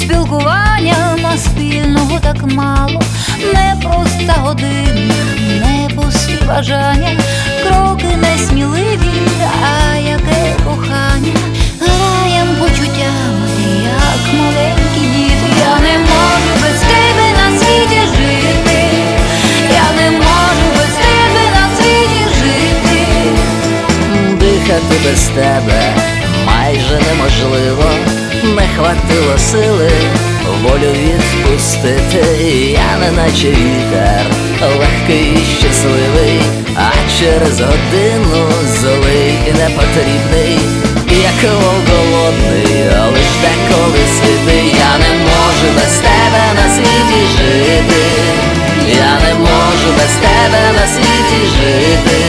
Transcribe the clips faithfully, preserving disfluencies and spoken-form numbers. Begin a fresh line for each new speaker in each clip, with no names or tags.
спілкування, на спільного так мало, не проста година, не пусті бажання, кроки несміливі, а яке кохання, граєм почуттями, як маленькі діти. Я не можу без тебе на світі жити, я не можу без тебе на світі жити.
Дихати без тебе майже неможливо, не хватило сили волю відпустити. Я не наче вітер, легкий і щасливий, а через годину злий і непотрібний, як вовк голодний, лиш деколи світий. Я не можу без тебе на світі жити, я не можу без тебе на світі жити.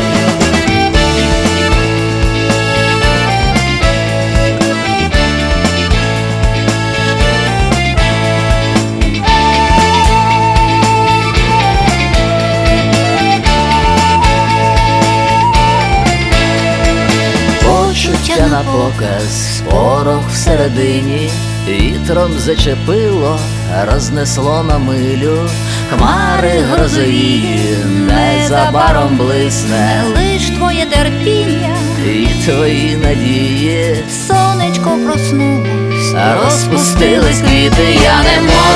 Почуття на показ, порох всередині, вітром зачепило, рознесло на милю. Хмари грозові, незабаром блисне
Лиш твоє терпіння,
і твої надії.
сонечко проснулось,
Розпустились квіти, я не можу